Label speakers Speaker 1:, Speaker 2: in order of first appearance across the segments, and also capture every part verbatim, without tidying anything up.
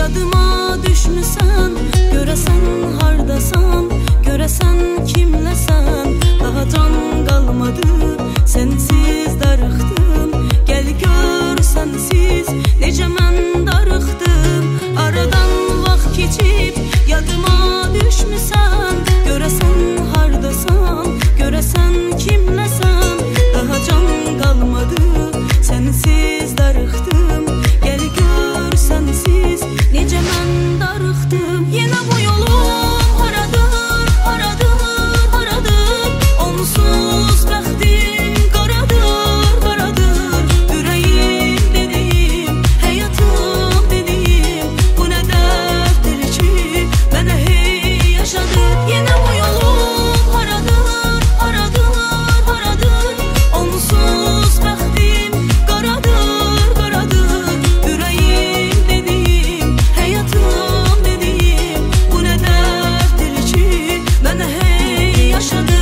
Speaker 1: yadıma düşmüsən, görəsən hardasan, görəsən kimləsən, daha can qalmadı, sənsiz darıxdım, gəl gör sənsiz, necə mən darıxdım, aradan vaxt keçib, yadıma düşmüsən, görəsən hardasan, görəsən kimləsən, daha can qalmadı, sənsiz darıxdım, gəl gör sənsiz, necə mən darıxdım. Yenə bu yolum haradır, haradır, haradır, onsuz bəxtim qaradır, qaradır, ürəyim dediyim, həyatım dediyim, bu nə dərddir ki, mənə hey yaşadır. Yenə bu yolum haradır, haradır, haradır, onsuz bəxtim qaradır, qaradır, ürəyim dediyim, həyatım dediyim, bu nə dərddir ki, mənə hey yaşadır.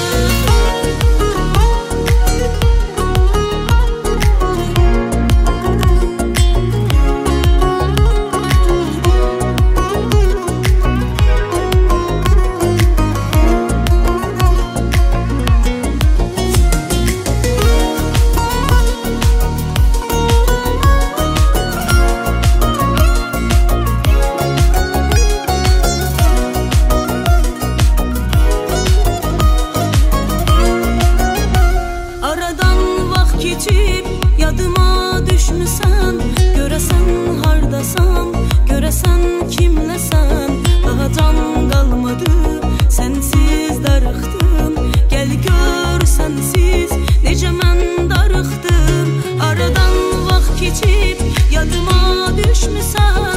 Speaker 1: Aradan vaxt keçib, yadıma düşmüsən, görəsən hardasan, görəsən kimləsən, daha can qalmadı, sənsiz darıxdım, gəl gör sənsiz, necə mən darıxdım, aradan vaxt keçib, yadıma düşmüsən.